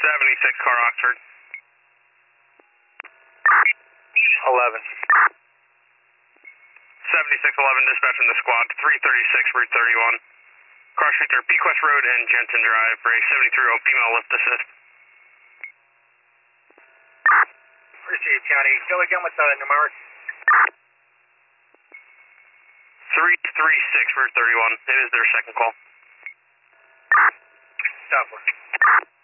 76 car Oxford. 11. 7611, dispatch from the squad, 336 Route 31. Car streets are Pequest Road and Jensen Drive for a 73-year-old female lift assist. Appreciate it, Johnny. Go again with the numeric. 336 Route 31. It is their second call. Stop.